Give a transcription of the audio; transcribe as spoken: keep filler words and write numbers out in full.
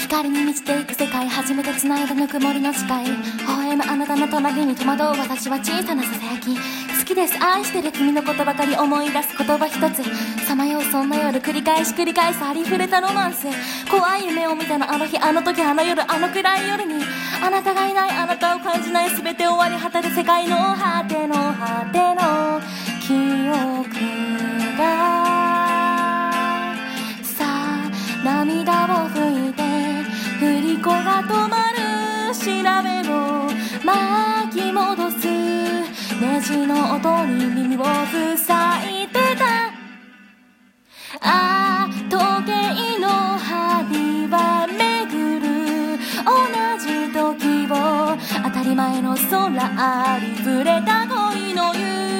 光に満ちていく世界、初めて繋いだぬくもりの誓い、微笑むあなたの隣に戸惑う私は小さなささやき、好きです、愛してる君のことばかり思い出す言葉一つ、さまようそんな夜、繰り返し繰り返すありふれたロマンス、怖い夢を見たのあの日あの時あの夜、あの暗い夜にあなたがいない、あなたを感じない、全て終わり果てる世界の果ての果ての記憶がさあ涙を拭いて振り子が止まる、調べを巻き戻すネジの音に耳を塞いでた。ああ時計の針は巡る、同じ時を当たり前の空ありふれた恋の夢